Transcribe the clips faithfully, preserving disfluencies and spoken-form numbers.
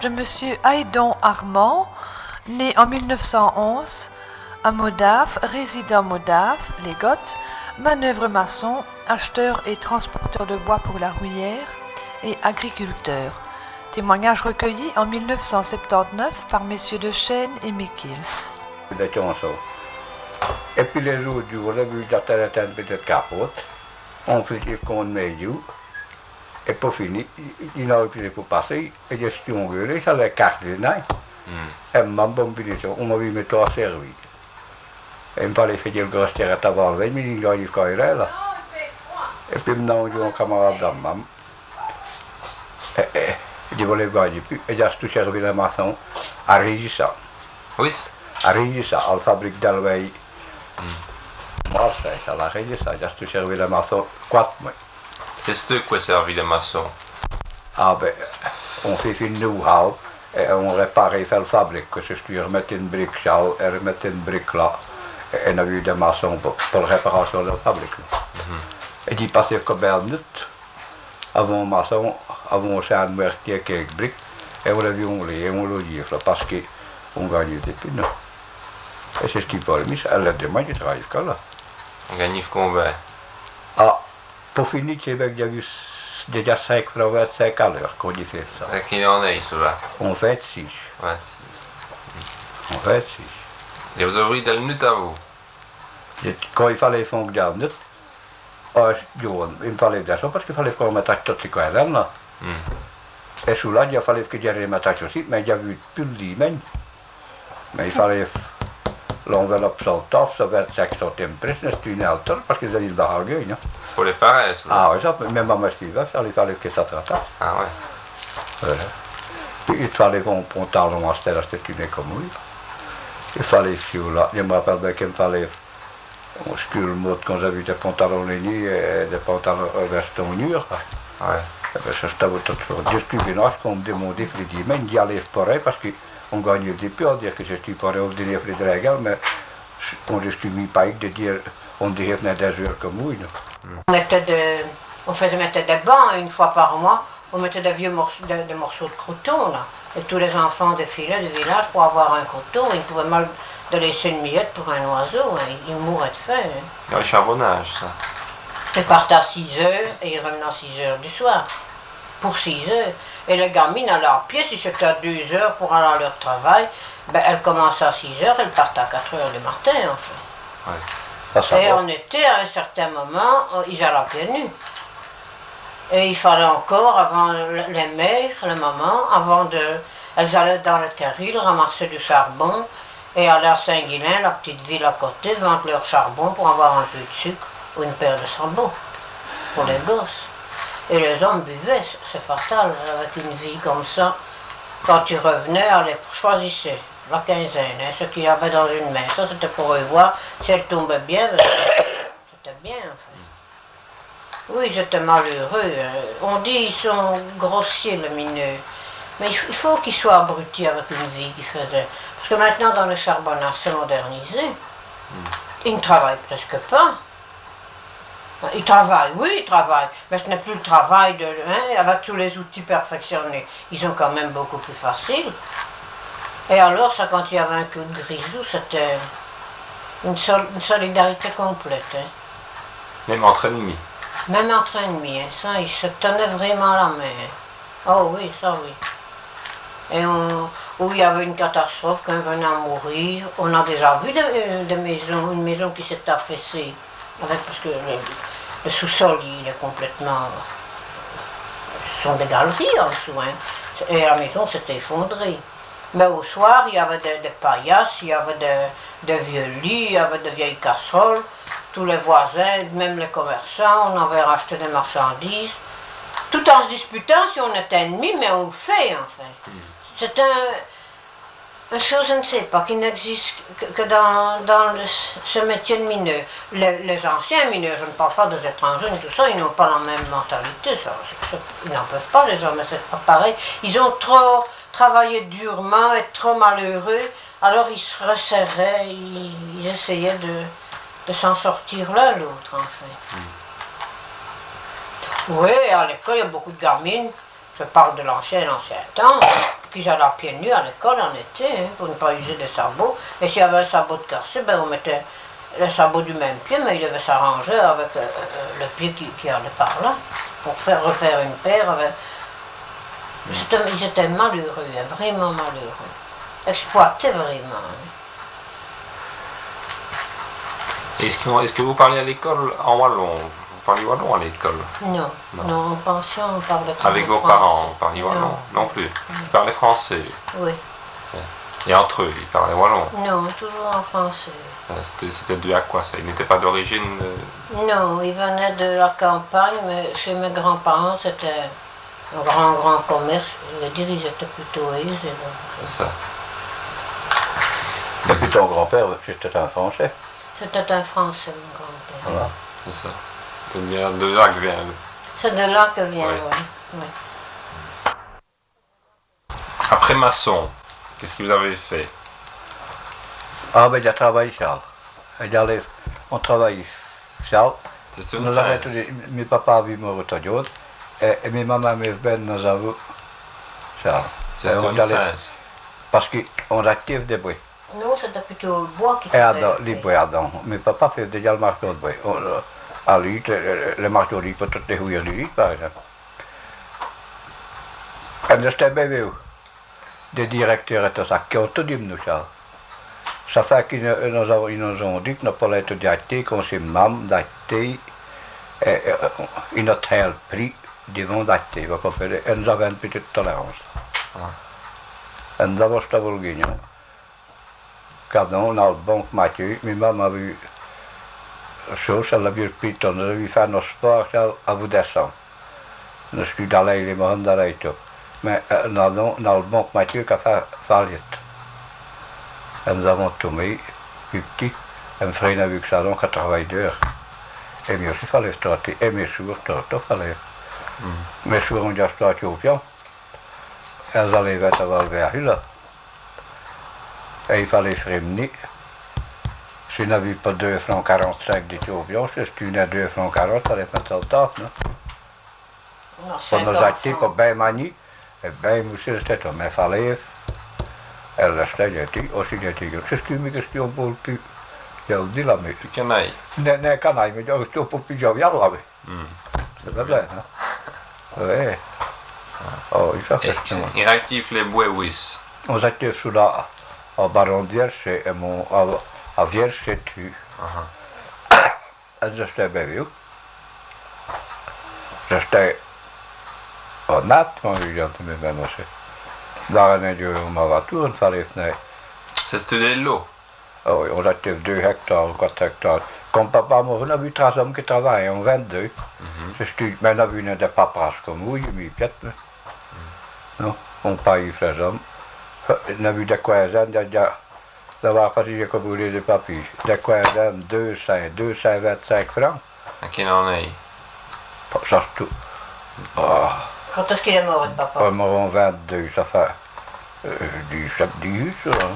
Je me suis Aïdon Armand, né en mille neuf cent onze, à Modave, résident Modave, les Goths, manœuvre maçon, acheteur et transporteur de bois pour la Rouillère et agriculteur. Témoignage recueilli en mille neuf cent soixante-dix-neuf par messieurs de Chêne et Mikils. Et puis les autres jours, là, vu que j'attendais un peu de capote, on faisait qu'on met you. Et pour finir, il n'avait plus pour passer, et je suis engueulé, ça les cartes de nain. Et ma bonne finition, on m'a vu me toi servi. Et il me fallait faire le gros terre à tabac, mais il n'y a pas eu là. Et puis maintenant, j'ai un camarade d'âme. Et je voulais voir, et j'ai tout servi la maçon à Régissa. Oui. À Régissa, à la fabrique d'Alway. Marseille, à la Régissa, j'ai tout servi la maçon quatre mois. C'est ce que servi les maçons. Ah ben, on fait une know-how et on répare et fait le fabrique. C'est ce qui remettre une brique là et remettre une brique là. Et on a eu des maçons pour, pour la réparation de la fabrique. Mm-hmm. Et il passait comme un minute avant maçon, avant un mertier avec quelques briques. Et on l'a vu, on l'a on l'a dit, parce qu'on gagnait des pins. Et c'est ce qui parle, mais elle a demandé, il travaille là. On gagne combien? Ah. Pour finir, j'ai vu déjà cinq francs vingt-cinq à l'heure qu'on y fait ça. Et qui en est, cela? On fait six. vingt-six. On fait six. Et vous ouvrez de la minute à vous? Quand il fallait faire une minute, il me fallait des choses parce qu'il fallait qu'on mette toutes ces coins là. Et sous là, il fallait que j'aille mettre aussi, mais il y a eu plus de limène. Mais il fallait l'enveloppe sur le top, ça vingt-cinq centimes près, c'est une alter parce qu'ils avaient le barrage. Pour les pareils, ah oui, ça, même à ma suivante, il fallait que ça traite. Ah ouais. Voilà. Puis il fallait qu'on pantalon à cette c'était comme lui. Il fallait sur là, je me rappelle bien qu'il me fallait, on se le mode quand j'avais des pantalons nus et des pantalons vestons nus. Ouais. Et bien ça c'était tout ça. Je suis venu qu'on me demandait, je dis, mais il y allait pareil parce qu'on gagnait des peu, on dirait que je suis pareil, on dirait que je suis mais on ne suis mis pas de dire, on dirait que des heures comme moi. On, mettait de, on faisait mettre des bancs une fois par mois, on mettait des vieux morceaux de, des morceaux de croûtons là. Et tous les enfants défilaient du village pour avoir un croûton, ils pouvaient mal de laisser une miette pour un oiseau, hein. Ils mouraient de faim. Hein. Il y a le charbonnage, ça. Ils partaient à six heures et ils revenaient à six heures du soir, pour six heures. Et les gamines allaient à pied, si c'était à deux heures pour aller à leur travail, ben, elles commençaient à six heures, elles partaient à quatre heures du matin en fait. Ouais. Et on était à un certain moment, ils allaient à pieds nus. Et il fallait encore, avant les mères, les mamans, avant de. Elles allaient dans le terril, ramasser du charbon et aller à Saint-Guilain, la petite ville à côté, vendre leur charbon pour avoir un peu de sucre ou une paire de sabots pour les gosses. Et les hommes buvaient, c'est fatal, avec une vie comme ça. Quand ils revenaient, allez, choisissaient. La quinzaine, hein, ce qu'il y avait dans une main. Ça, c'était pour eux voir si elle tombait bien. C'était bien, enfin. Oui, j'étais malheureux. On dit qu'ils sont grossiers, les mineux. Mais il faut qu'ils soient abrutis avec une vie qu'ils faisaient. Parce que maintenant, dans le charbonnage, c'est modernisé. Ils ne travaillent presque pas. Ils travaillent, oui, ils travaillent. Mais ce n'est plus le travail de, hein, avec tous les outils perfectionnés. Ils ont quand même beaucoup plus facile. Et alors, ça, quand il y avait un coup de grisou, c'était une, sol une solidarité complète. Hein. Même entre ennemis. Même entre ennemis, hein. Ça, ils se tenaient vraiment la main. Hein. Oh oui, ça oui. Et on, où il y avait une catastrophe, quand on venait à mourir, on a déjà vu des, des maisons, une maison qui s'est affaissée. Avec, parce que le, le sous-sol, il est complètement... Ce sont des galeries en dessous, hein. Et la maison s'était effondrée. Mais au soir, il y avait des, des paillasses, il y avait des, des vieux lits, il y avait des vieilles casseroles. Tous les voisins, même les commerçants, on avait racheté des marchandises. Tout en se disputant si on était ennemis, mais on le fait, enfin. C'est un, une chose, je ne sais pas, qui n'existe que, que dans, dans le, ce métier de mineur. Les, les anciens mineurs, je ne parle pas des étrangers, tout ça, ils n'ont pas la même mentalité. Ça, ça, ils n'en peuvent pas, les gens, mais c'est pas pareil. Ils ont trop travaillé durement, être trop malheureux, alors ils se resserraient, ils, ils essayaient de, de s'en sortir l'un l'autre, enfin. Mm. Oui, à l'école, il y a beaucoup de gamines, je parle de l'ancien, l'ancien temps, qu'ils allaient à pieds nus à l'école en été, hein, pour ne pas user des sabots. Et s'il y avait un sabot de cassé, ben on mettait le sabot du même pied, mais il devait s'arranger avec euh, le pied qui, qui allait par là, pour faire refaire une paire. Avec... C'était, ils étaient malheureux, hein, vraiment malheureux. Exploités vraiment. Hein. Est-ce que, est-ce que vous parlez à l'école en wallon? Vous parlez wallon à l'école? Non, non, non, en pension, on parlait avec vos français. parents, vous parliez wallon? Non, non plus. Ils parlaient français. Oui. Et entre eux, ils parlaient wallon? Non, toujours en français. C'était, c'était dû à quoi ça? Ils n'étaient pas d'origine de... Non, ils venaient de la campagne, mais chez mes grands-parents, c'était un grand, grand commerce. Je veux dire, ils étaient plutôt aisés. Donc. C'est ça. Et puis ton grand-père, c'était un Français. C'était un Français, mon grand-père. Voilà. C'est ça. C'est bien de là que vient. C'est de là que vient, Oui. oui. oui. Après maçon, qu'est-ce que vous avez fait? Ah ben il a travaillé Charles. Il allait, on travaille Charles. C'est une Nous avons tous scène. les, mes papas avaient mort au Todiot et, et mes mamans et mes ben nous avons Charles. C'est Et on une allait- scène. Parce qu'on active des bruits. Non, c'était plutôt le bois qui Et faisait. Adam, le les fait. bruits Adam. Mes papas faisaient déjà le marteau de bruit. On, euh, à lui, le, le, le marteau de lui, pour toutes les houilles du lit, par exemple. Et nous étions bébés, des directeurs et tout ça, qui ont tout dit, nous, Charles. Ça fait qu'ils nous, nous avons- ils nous ont dit que nous pas être d'acté, qu'on s'est même d'acté, et, et, ils nous ont le prix devant d'acté, vous comprenez, et nous avons une petite tolérance. Et nous avons cette volguignon. Quand on a le bon Mathieu, mes mamans avaient eu chose, elle avait pris ton, nous avions fait nos sports à vous descendre. Nous sommes dans les morts dans les tout. Mais euh, nous avons nous avons le bon Mathieu qui a fait faillite. Et nous avons tombé, plus petit, un frère n'a vu que ça, donc à travailler dehors. Et mieux, il fallait starter. Et mes soeurs, tout, tout fallait. Mes soeurs ont déjà starté au pion. Elles allaient être avant le verre là. Et il fallait fréminer. Si on n'avait pas deux francs quarante-cinq de tourbillon, si tu n'as deux francs quarante, ça allait mettre le top, non? Non, Pour cinq nous acheter, enfants. pour bien manier, et bien mousser, c'était tout. Mais il fallait, elle restait, j'ai dit, aussi j'ai dit, c'est une question pour le plus. Je le dis là, mais, Du canaille. n'est n'est canaille, mais je suis pour plus jovial là, mais. Hmm. C'est pas vrai, non? Oui. Oh, il fait Et, question. il réactive les bouéouis. On était sous la, en baron d'Hierche, et mon, à, à Vierge, c'est tu. En j'étais bébé. J'étais honnête, mon vieux, mais même aussi. Dans un lieu où ma voiture, il fallait venir. C'est c'était de l'eau. Ah oui, on était deux hectares ou quatre hectares. Comme papa mort, on a vu trois hommes qui travaillaient, on vingt-deux. C'est stupide, mais on a vu une des papas comme vous, il y a mis piète. Non, on paye les hommes. On a vu des quinzaines, d'avoir parti comme vous des papiers. Des quinzaines, deux cent vingt-cinq francs. À qui en est? Ça c'est tout. Ah. Quand est-ce qu'il est mort, votre papa? Pas mort en vingt-deux, ça fait euh, dix-sept, dix-huit, ça. Hein.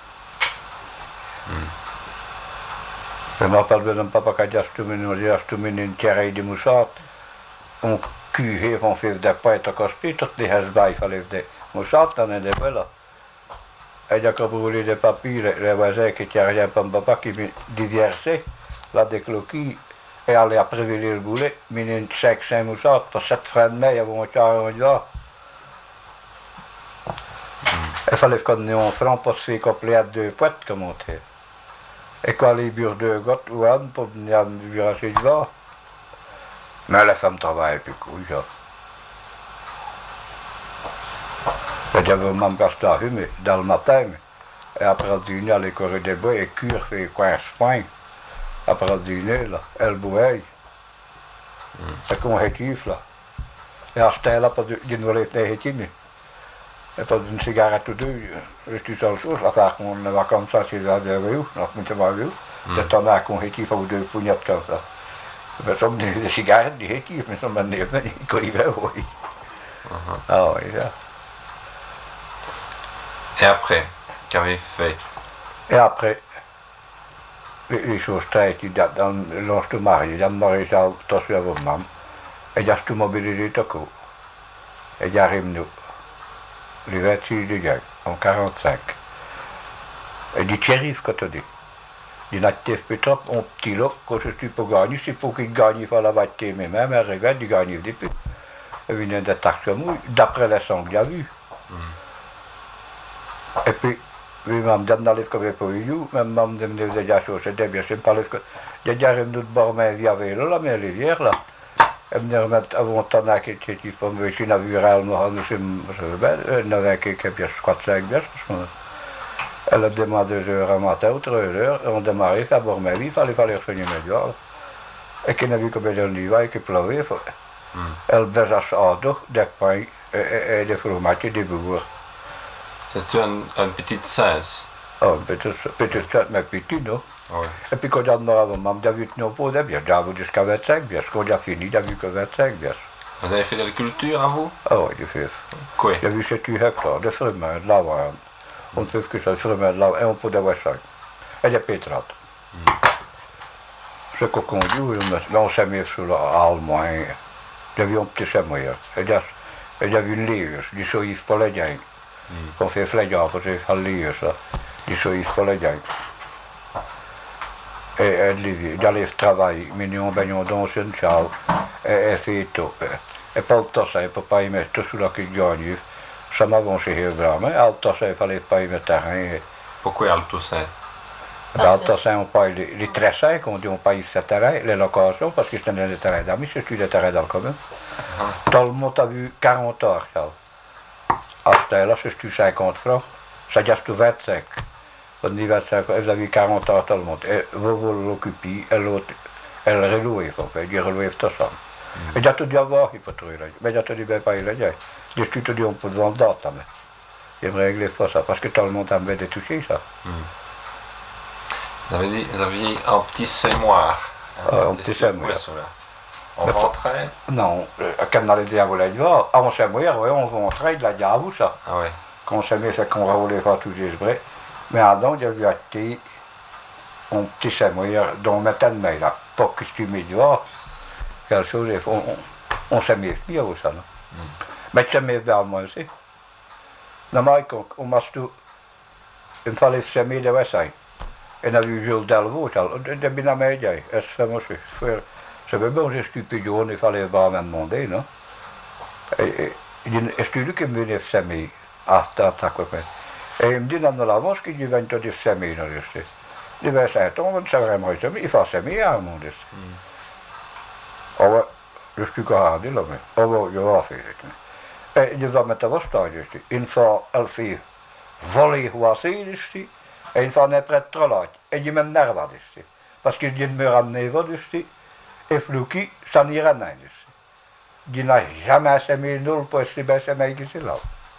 Je me rappelle de mon papa qui a dit à ce une terre de moussard. On cuit, on fait des pâtes à coster, toutes les hesbas, il fallait des moussards, on est des belles. Et il y a quand vous voulez des papiers, les, les voisins qui étaient rien pour mon papa qui me diversaient, là des cloquilles, et allaient après le boulet, mais une cinq, cinq moussards, pour sept francs de mai, il y avait un carré là. Il fallait qu'on ait un franc pour se faire complet à deux poètes, comme on dit. Et quand les bures de gottes ou un pour venir me vivre à chez là. Mais la femme travaille plus cool, ça. Et j'avais même gasté à fumer dans le matin. Et après le dîner, aller courir des bois et cuire, faire coin soin. Après le dîner, là, elle bouille. Et qu'on rétif, là. Et à ce temps-là, pas d'une volée de rétine. Et pas d'une cigarette ou deux, je suis seule chose, à faire qu'on va comme ça, c'est là de vous, on ne pas vu. De temps à qu'on rétif ou deux pougnettes comme ça. Mais ça me dit des cigarettes, des rétifs, mais ça me dit qu'on y va, oui. Ah oui, ça. Et après, qu'avez fait? Et après, les, les choses très qui datent dans lorsque marié, dans le maréchal, tout sur vous-même, et j'ai tout mobilisé tout coup. Et j'arrive nous. le vingt-six juillet, en quarante-cinq. Et dit shérif quand on dit. Il n'a pas fait trop, on petit là, quand je suis pour gagner, c'est pour qu'il gagne, il faut la battre, mais même, elle regarde, il gagne depuis. Il vient d'attaquer sur moi, d'après les sons qu'il a vus. Mm. Et puis, oui, même dans le livre que j'ai pas eu, même dans le livre de la chose, c'était bien, je me parlais que j'ai déjà un autre bord, mais il y avait là, mais les rivières là. Et me remettre avant ton acte, qui était pour me dire, vu réellement, nous sommes, je n'avais un qui est bien, quatre cinq bien, elle a demandé deux heures à matin ou trois heures, et on démarrait, il fallait boire ma vie, il fallait faire les renseignements médias. Et qu'il n'a vu que bien on y va, et qu'il pleuvait, elle faisait ça d'eau, des pains, et des fromages, et des bourgs. C'est un, un petit sens. Oh, un petit sens, mais petit, non? Oui. Et puis quand on a maman, j'ai vu que nous pouvons bien, j'ai vu jusqu'à vingt-cinq bien, quand j'ai fini, j'ai vu que vingt-cinq bien. Vous avez fait de la culture à vous? Ah oui, j'ai fait. Quoi? J'ai vu sept hectares de fruits, de lavande. On peut que ça, de fruits, de lavande, et on peut d'avoir cinq. Et des pétrates. Mm. Ce qu'on conduit, mais on s'est mis sur l'Allemagne. J'ai vu un petit sémoyeur. Et j'ai vu une lieuse, du soïf pour les gens. On fait flagrant, parce que c'est une lieuse, du soïf pour les gens. Et elle j'allais travailler, mignon, bagnon, dans une salle, et fait tout. Et pas le temps, ça, il ne peut pas y mettre tout sous la qui gagne. Ça m'avance chez vraiment, et le temps, ça, il ne fallait pas y mettre terrain. Pourquoi le temps, ça? Le temps, ça, on paye les, les tressins, qu'on dit, on paye ce terrain, les locations, parce que c'était des terrains d'amis, c'est plus des terrains dans le commun. Tout le monde a vu quarante heures, ça. À ce temps-là, c'est cinquante francs, ça reste vingt-cinq. On dit vingt-cinq, elle a vu quarante heures tout le monde. Et vous, vous l'occupez, et l'autre, elle relouait, en fait, il relouait tout ça. Et j'ai tout dit à voir, il faut trouver là. Mais j'ai tout dit, ben pas, il a dit. J'ai tout dit, on peut vendre d'autres, mais. Il me régler ça, parce que tout le monde a envie de toucher ça. Mm. Vous avez dit, vous avez dit un petit sémoire. Hein, un petit sémoire. On rentrait? Non, quand on allait dire à vous la voir, à mon sémoire, oui, on rentrait, il a dit à vous ça. Ah ouais. Quand on s'est mis, c'est qu'on roulait pas tous les vrai. Mais avant, j'ai vu acheter un petit sémoire dont on mettait une main là, pour que tu mets dehors, quelque chose, on, on, on s'est mis bien ou ça, non? Mm. Mais tu s'est mis vers moi aussi. Normalement, on m'a tout, il fallait se mettre de Westside. Et on a vu Jules Delvaux, de bien média, et c'est moi, c'est bon, j'ai stupide, il fallait pas me demander, non? Et c'est lui qui me venait se mettre à cette attaque. Et il me dit dans l'avance qu'il dit vingt de semis dans le stade. Il dit vingt-cinq ans, c'est vraiment semis, il faut semis à mon destin. Ah ouais, je suis carré là, mais ah ouais, je vais faire ça. Et il va mettre à votre stade, une fois, elle fait voler voici, et une fois, elle est prête trop là. Et il me nerve à dessus. Parce qu'il dit me ramener va dessus, et Flouki, ça n'ira pas. Il n'a jamais semé nul pour essayer de semer ici là.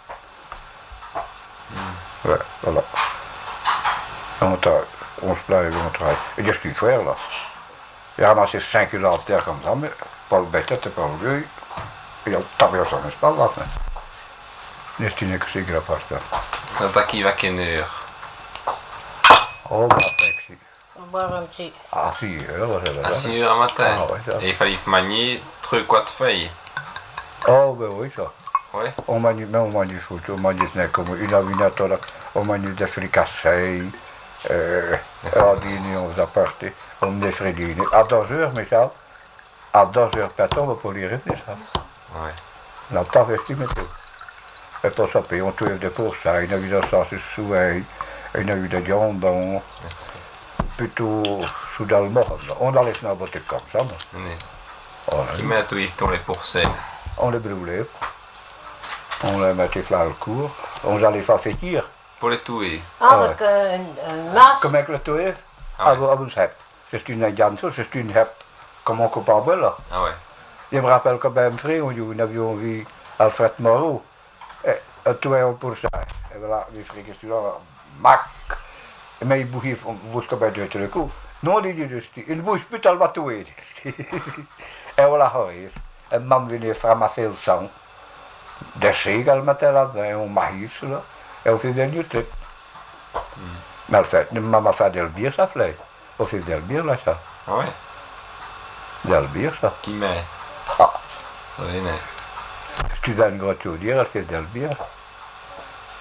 Ouais, voilà. On, on se plaît, on travaille. Et je suis frère là. J'ai ramassé cinq kilos de terre comme ça, mais pas le bête, pas le vieux. Il y a tapé ça, mais c'est pas grave. Destiné que c'est grave par ça. C'est à qui va qu'une Oh, bah, sexy. On va boire un petit. À six heures, c'est vrai. À six heures matin. Ah, ouais, ça. Et il fallait manier trois quatre feuilles. Oh, ben oui, ça. Oui. On manie, mais on manie foot, on manie des comme une avinette là, on manie des fricassés, euh, à dîner, on va partir, on des fredines. À deux heures, Michel, à deux heures, peut-être, on va pas lire, ça. Oui. La taf est estimée tout. Et pour ça, on trouve des courses, il y a eu de sauce souveille, il y a eu de jambon, plutôt sous dans le mort. On a laissé dans la boutique comme ça. Oui. Qui met où ils font les pourcelles? On les brûlait. On les mettait là le cours, on allait faire fêtir. Pour les touer? Ah, avec euh, une masse. Comme avec le touer? Ah ouais. Avec une hep. C'est une ganso, c'est une hep comme on coupe en bois là. Ah ouais. Je me rappelle que ben frère, on avions vu Alfred Moreau. Et un touer pour ça. Et voilà, les frères qui sont là, mac. Mais il bouge, on bouge comme un deux le coup. Non, il dit juste, il bouge plus, elle va touer. Et voilà, arrive. Et maman venait ramasser le sang. Des chèques, elle mettait là-dedans, on maïs là, et on faisait du truc. Mm. Mais elle fait, maman fait del bière, ça fait. On fait del bière là, ça. Ah ouais? Del bière, ça. Qui met? Ah. Ça vient. Si tu donnes une grosse chaudière, elle fait del bière.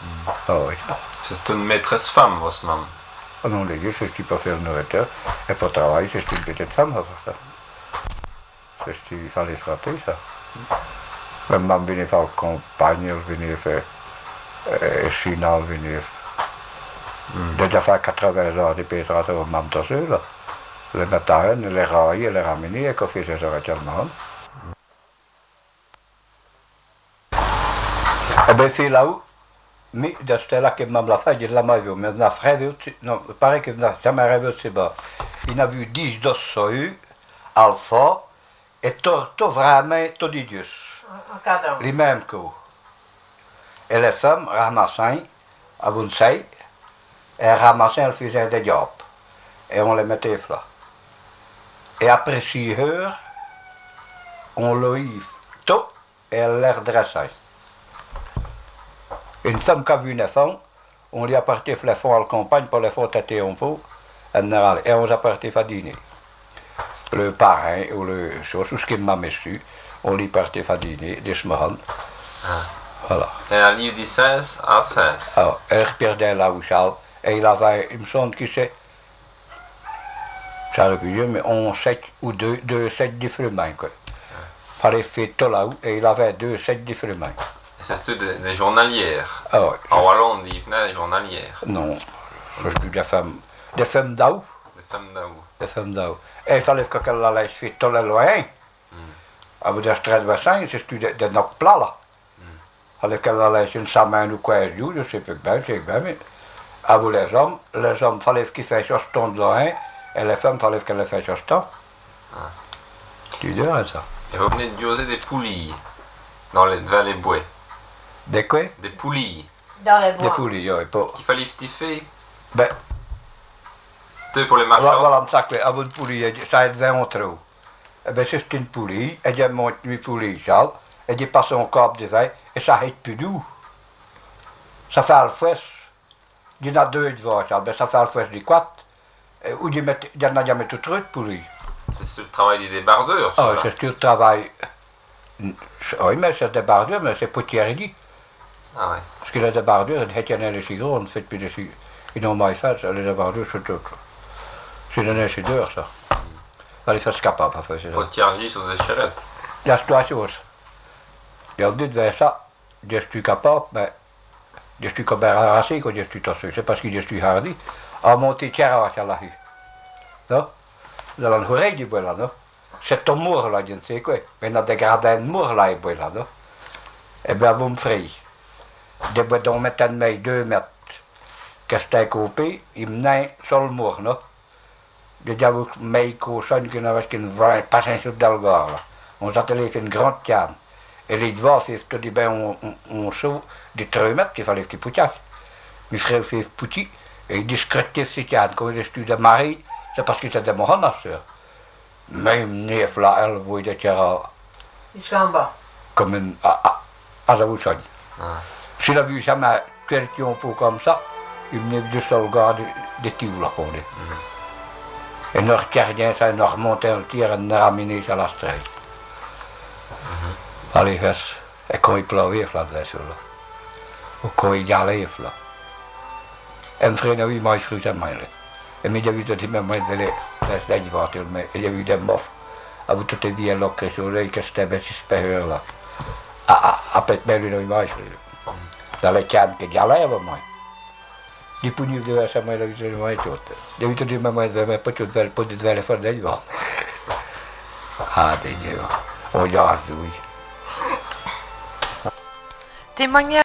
Oh, oui, ça. C'est une maîtresse femme, votre maman. Oh non, les dieux, c'est ce qui peut faire le nourriteur. Et pour travailler, c'est une petite femme, ça. C'est ce qu'il fallait frapper, ça. Même maman venait faire campagne, elle venait faire. Euh, China, elle venait faire. Mm. Déjà fait quatre-vingts ans de pétrole, maman, tout seul, là. Le matin, elle les raille, elle les ramenait, et qu'on fait ses heures tellement. Eh bien, c'est là où. Mais c'était là que maman l'a fait, il l'a vu. Mais on a rêvé, non, il paraît qu'il n'a jamais rêvé de bas. Il a vu dix dos soyu, alpha, et tout vraiment, tout des dieux. Les mêmes que vous. Et les femmes ramassaient, à vous savez, elles ramassaient, elles faisaient des jobs. Et on les mettait là. Et après six heures, on l'a eu tout, et elle les redressait. Une femme qui a vu une femme, on lui a parti les fonds à la campagne pour les faire têter un peu, et on a parti faire dîner. Le parrain ou le chose, tout ce qui m'a mis, on lui parti faire dîner, des semaines. Ah. Voilà. Et un livre de seize à seize. Alors, elle reperdait là où Charles, et il avait, il me semble que c'est, ça aurait pu dire, mais on sept ou deux, deux sets différents, quoi. Il fallait faire tout là-haut, et il avait deux sets différents. C'est des, des journalières. Ah ouais. En Wallon, on dit des journalières. Non, c'est des femmes, des femmes d'eau. Des femmes d'eau. Des femmes d'eau. Et il fallait que qu'elle allait se faire tout le loin. Mm. À vous dire, très bassin, c'est des de notre plat là. Il mm. fallait qu'elle allait une semaine ou quinze jours, je sais pas bien, je sais bien, mais à vous les hommes, les hommes, il fallait qu'ils fassent ce temps de loin, et les femmes, il fallait qu'elles fassent ce temps. Ah. Tu dirais ça. Et vous venez de doser des poulies dans les, vers les bois. Des quoi? Des poulies. Dans les bois. Des poulies, oui. Pas... Qu'il fallait stiffer. Ben. C'était pour les marchands. Voilà, ça que avant une poulie, ça devait en trop. Eh bien, c'est une poulie, et il monte une poulie, Charles, et il passe un câble de vin, et ça n'arrête plus d'où. Ça fait le fouet. Il y en a deux devant, Charles, ben ça fait le fouet des quatre. Ou il y en a jamais tout de poulie. C'est sur le travail des débardeurs, ça. Ah, c'est sur le travail. Oui, mais c'est des débardeurs, mais c'est potier. Ah ouais. Parce que les débardeurs, ils étaient les cigares, on ne fait plus de cigares. Ils n'ont pas fait ça, les débardeurs, c'est tout. C'est des décideurs, ça. Il fallait faire ce capable, enfin, c'est ça. Potier sur des charrettes. Il y a trois choses. Il y a dit de faire ça, je suis capable, mais je suis comme un racé quand je suis tossé. C'est parce que je suis hardi. À monter tiers à la rue. Non? Dans l'oreille du bois là, non? C'est ton mur là, je ne sais quoi. Mais il y a des gradins de mur là, il boit là, non? Eh bien, vous me ferez. Je vais donc mettre un mètre, deux mètres. Que je t'ai coupé, il me naît sur le mur, non? Je dis à vous, mais qu'on sonne qu'il n'avait qu'une vraie passion sur Dalgar, là. On s'attendait fait une grande canne. Et les devants, c'est tout dit, ben, on, on, on saut des trois mètres qu'il fallait qu'il poutasse. Mes frères fait pouti, et ils discrétaient ces cannes. Quand ils étaient de mari, c'est parce qu'ils étaient de mon sœur. Même neuf là, elle voit des terrains. Jusqu'en bas. Comme une. à, à, à la boussole. Ah. S'il a vu jamais quelqu'un un peu comme ça, il venait de se le garder des tirs là pour lui. Mm-hmm. Et notre gardien, ça, nous remontait un tir et nous ramenait sur la strate. Mm-hmm. Allez, faire. Et quand il pleuvait, là, là. Ou quand il allait, là. Et un frère, il m'a fait ça, moi. Et mais j'ai vu tout de même, moi, je vais faire ça, je vais faire mais j'ai vu des mofs. À vous tout est dit, alors que je que c'était bien supérieur, là. À, à, à peut-être lui, il m'a fait. Dans les cannes que j'allais avec moi. Du coup, nous devons faire ça, je vais faire tout. J'ai vu tout de même, moi, je vais pas tout faire, pas tout faire, faire des gens. Ah, des dieux. On y a oui. Témoignage.